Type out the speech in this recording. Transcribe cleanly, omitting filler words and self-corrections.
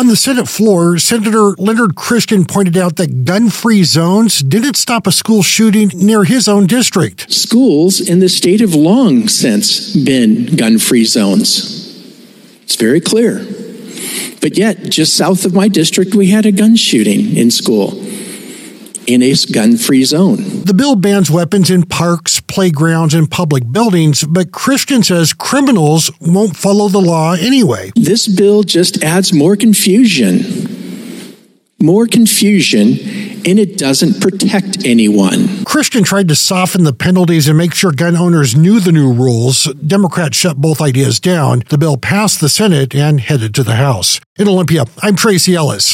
On the Senate floor, Senator Leonard Christian pointed out that gun-free zones didn't stop a school shooting near his own district. Schools in the state have long since been gun-free zones. It's very clear. But yet, just south of my district, we had a gun shooting in school in a gun-free zone. The bill bans weapons in parks, playgrounds, and public buildings, but Christian says criminals won't follow the law anyway. This bill just adds more confusion. And it doesn't protect anyone. Christian tried to soften the penalties and make sure gun owners knew the new rules. Democrats shut both ideas down. The bill passed the Senate and headed to the House. In Olympia, I'm Tracy Ellis.